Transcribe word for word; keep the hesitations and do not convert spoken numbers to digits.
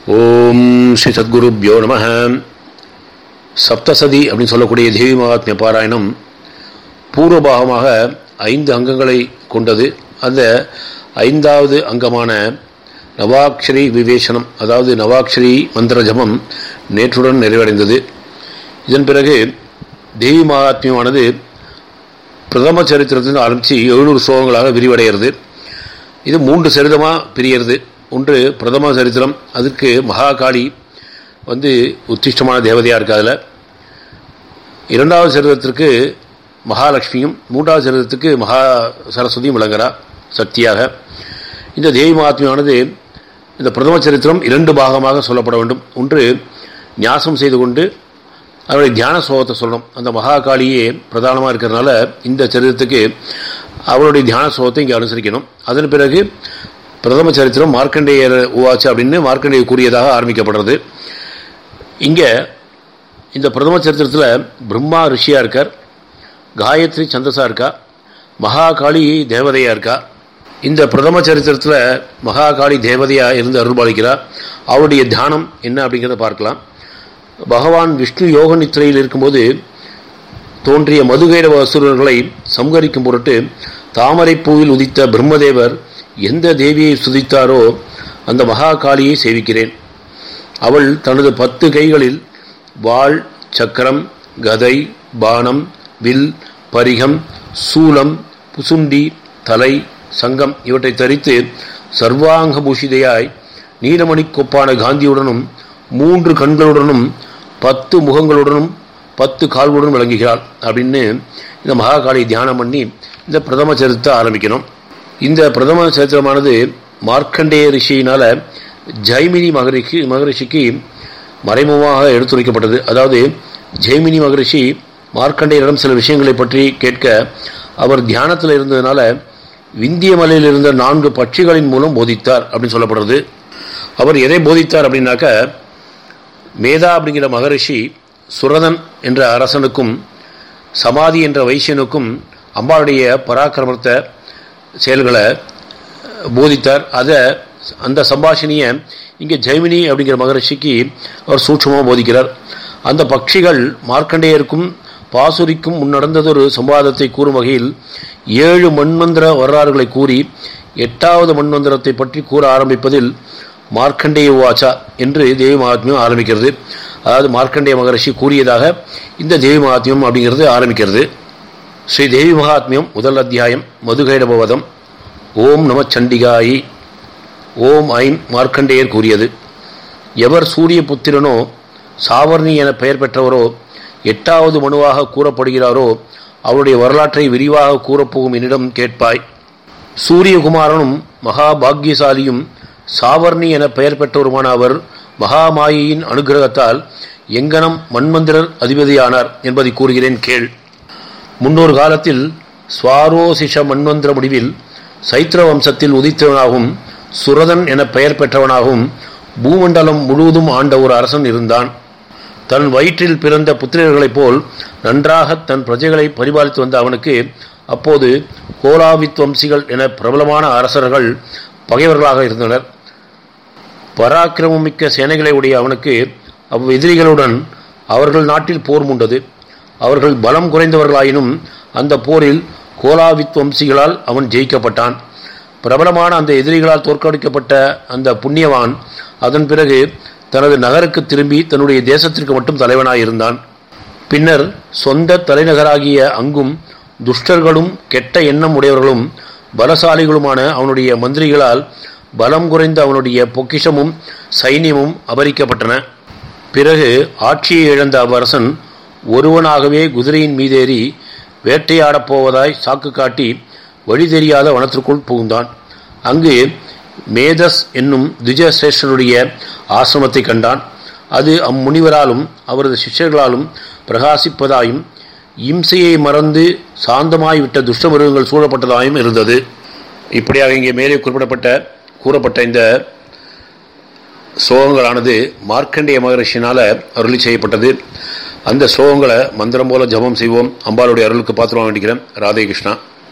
ஓம் ஸ்ரீ சத்குருப்யோ நம. சப்தசதி அப்படின்னு சொல்லக்கூடிய தேவி மகாத்மிய பாராயணம் பூர்வபாகமாக ஐந்து அங்கங்களை கொண்டது. அந்த ஐந்தாவது அங்கமான நவாக்ஷரி விவேசனம், அதாவது நவாக்ஷரி மந்திர ஜபம் நேற்றுடன் நிறைவடைந்தது. இதன் பிறகு தேவி மகாத்மியமானது பிரதம சரித்திரத்திலிருந்து ஆரம்பித்து எழுநூறு ஸ்லோகங்களாக விரிவடைகிறது. இது மூன்று சரிதமாக பிரியறது. ஒன்று பிரதம சரித்திரம், அதற்கு மகாகாளி வந்து உத்திஷ்டமான தேவதையாக இருக்குது. அதில் இரண்டாவது சரித்திரத்திற்கு மகாலட்சுமியும், மூன்றாவது சரித்திரத்துக்கு மகா சரஸ்வதியும் விளங்குறா சக்தியாக. இந்த தேவி மகாத்மியமானது இந்த பிரதம சரித்திரம் இரண்டு பாகமாக சொல்லப்பட வேண்டும். ஒன்று ஞாசம் செய்து கொண்டு அவருடைய தியான ஸ்லோகத்தை சொல்லணும். அந்த மகாகாளியே பிரதானமாக இருக்கிறதுனால இந்த சரித்திரத்துக்கு அவருடைய தியான ஸ்லோகத்தை இங்கே அனுசரிக்கணும். அதன் பிறகு பிரதம சரித்திரம் மார்க்கண்டேயர் உவாச்சு அப்படின்னு மார்க்கண்டேயர் கூறியதாக ஆரம்பிக்கப்படுறது. இங்கே இந்த பிரதம சரித்திரத்தில் பிரம்மா ரிஷியாக இருக்கார், காயத்ரி சந்தஸா இருக்கா, மகாகாளி தேவதையாக இருக்கா. இந்த பிரதம சரித்திரத்தில் மகாகாளி தேவதையாக இருந்து அருள்பாலிக்கிறார். அவருடைய தியானம் என்ன அப்படிங்கிறத பார்க்கலாம். பகவான் விஷ்ணு யோக நித்திரையில் இருக்கும்போது தோன்றிய மதுகைரவ அசுரர்களை சம்ஹரிக்கும் பொருட்டு தாமரை பூவில் உதித்த பிரம்மதேவர் எந்த தேவியை சுதித்தாரோ அந்த மகாகாளியை சேவிக்கிறேன். அவள் தனது பத்து கைகளில் வாள், சக்கரம், கதை, பானம், வில், பரிகம், சூலம், புசுண்டி, தலை, சங்கம் இவற்றை தரித்து சர்வாங்க பூஷிதையாய் நீலமணி கொப்பான காந்தியுடனும் மூன்று கண்களுடனும் பத்து முகங்களுடனும் பத்து கால்களுடன் விளங்குகிறாள் அப்படின்னு இந்த மகாகாளி தியானம் பண்ணி இந்த பிரதம சரித்திரத்தை ஆரம்பிக்கணும். இந்த பிரதம சரித்திரமானது மார்க்கண்டேய ரிஷியினால ஜெய்மினி மகரிஷி மகரிஷிக்கு மறைமுகமாக எடுத்துரைக்கப்பட்டது. அதாவது ஜெய்மினி மகரிஷி மார்க்கண்டேயரிடம் சில விஷயங்களை பற்றி கேட்க அவர் தியானத்தில் இருந்ததுனால விந்திய மலையில் இருந்த நான்கு பட்சிகளின் மூலம் போதித்தார் அப்படின்னு சொல்லப்படுறது. அவர் எதை போதித்தார் அப்படின்னாக்க, மேதா அப்படிங்கிற மகரிஷி சுரதன் என்ற அரசனுக்கும் சமாதி என்ற வைசியனுக்கும் அம்பாளுடைய பராக்கிரமத்தை செயல்களை போதித்தார். அதை அந்த சம்பாஷணியை இங்கே ஜெய்மினி அப்படிங்கிற மகரிஷிக்கு அவர் சூட்சமாக போதிக்கிறார். அந்த பட்சிகள் மார்க்கண்டேயருக்கும் பாசுரிக்கும் முன்னடந்ததொரு சம்வாதத்தை கூறும் வகையில் ஏழு மண்மந்திர வரலாறுகளை கூறி எட்டாவது மண்மந்திரத்தை பற்றி கூற ஆரம்பிப்பதில் மார்க்கண்டேய வாச்சா என்று தேவி மகாத்மியம் ஆரம்பிக்கிறது. அதாவது மார்க்கண்டேய மகரிஷி கூறியதாக இந்த தேவி மகாத்மியம் அப்படிங்கிறது ஆரம்பிக்கிறது. ஸ்ரீ தேவி மகாத்மியம் முதல் அத்தியாயம் மதுகைடபவதம். ஓம் நம சண்டிகாயி. ஓம் ஐம் மார்க்கண்டேயர் கூறியது. எவர் சூரிய புத்திரனோ சாவர்ணி என பெயர் பெற்றவரோ எட்டாவது மனுவாக கூறப்படுகிறாரோ அவருடைய வரலாற்றை விரிவாக கூறப்போகும் என்னிடம் கேட்பாய். சூரியகுமாரனும் மகாபாகியசாலியும் சாவர்ணி என பெயர் பெற்றவருமான அவர் மகாமாயின் அனுகிரகத்தால் எங்கனம் மன்மந்திரர் அதிபதியானார் என்பதை கூறுகிறேன் கேள். முன்னொரு காலத்தில் ஸ்வாரோசிஷ மன்வந்திர முடிவில் சைத்திர வம்சத்தில் உதித்தவனாகவும் சுரதன் என பெயர் பெற்றவனாகவும் பூமண்டலம் முழுவதும் ஆண்ட ஒரு அரசன் இருந்தான். தன் வயிற்றில் பிறந்த புத்திரர்களைப் போல் நன்றாக தன் பிரஜைகளை பரிபாலித்து வந்த அவனுக்கு அப்போது கோலாவித்வம்சிகள் என பிரபலமான அரசர்கள் பகைவர்களாக இருந்தனர். பராக்கிரமமிக்க சேனைகளை உடைய அவனுக்கு அவ்வெதிரிகளுடன் அவர்கள் நாட்டில் போர் மூண்டது. அவர்கள் பலம் குறைந்தவர்களாயினும் அந்த போரில் கோலாவித்வம்சிகளால் அவன் ஜெயிக்கப்பட்டான். பிரபலமான அந்த எதிரிகளால் தோற்கடிக்கப்பட்ட அந்த புண்ணியவான் அதன் பிறகு தனது நகருக்கு திரும்பி தன்னுடைய தேசத்திற்கு மட்டும் தலைவனாயிருந்தான். பின்னர் சொந்த தலைநகராகிய அங்கும் துஷ்டர்களும் கெட்ட எண்ணம் உடையவர்களும் பலசாலிகளுமான அவனுடைய மந்திரிகளால் பலம் குறைந்த அவனுடைய பொக்கிஷமும் சைன்யமும் அபரிக்கப்பட்டன. பிறகு ஆட்சியை இழந்த அவ்வரசன் ஒருவனாகவே குதிரையின் மீதேறி வேட்டையாடப் போவதாய் சாக்கு காட்டி வழி தெரியாத வனத்திற்குள் புகுந்தான். அங்கு மேதஸ் என்னும் திஜசிரேஷ்டனுடைய ஆசிரமத்தை கண்டான். அது அம்முனிவராலும் அவரது சிஷ்யர்களாலும் பிரகாசிப்பதாயும் இம்சையை மறந்து சாந்தமாய்விட்ட துஷ்டமிருகங்கள் சூழப்பட்டதாயும் இருந்தது. இப்படியாக இங்கே மேலே குறிப்பிடப்பட்ட கூறப்பட்ட இந்த ஸ்லோகங்களானது மார்க்கண்டேய மகரிஷினால் அருளி செய்யப்பட்டது. அந்த ஸ்லோகங்களை மந்திரம் போல ஜபம் செய்வோம். அம்பாளுடைய அருளுக்கு பாத்திரம் வேண்டிக்கிறேன். ராதே கிருஷ்ணா.